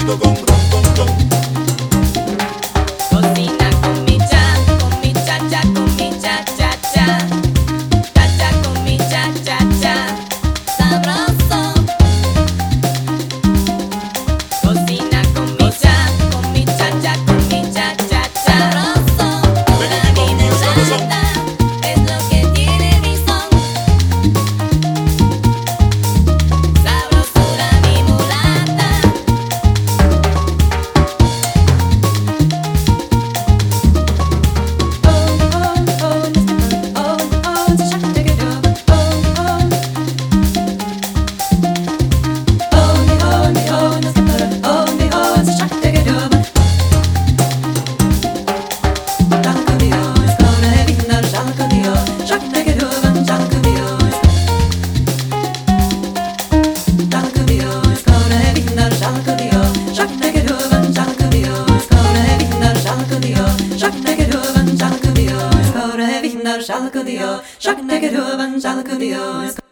cafecito con ron. Cocina con mi cha, con mi cha, cha, cha. Cha, cha con mi cha, cha, cha. Sabroso. Cocina con mi cha, con mi cha, con mi cha, cha, cha. Sabroso. Pura mi mulata es lo que tiene mi son. Sabrosura mi mulata. Shalaka dio, shak negative and shalaka dio.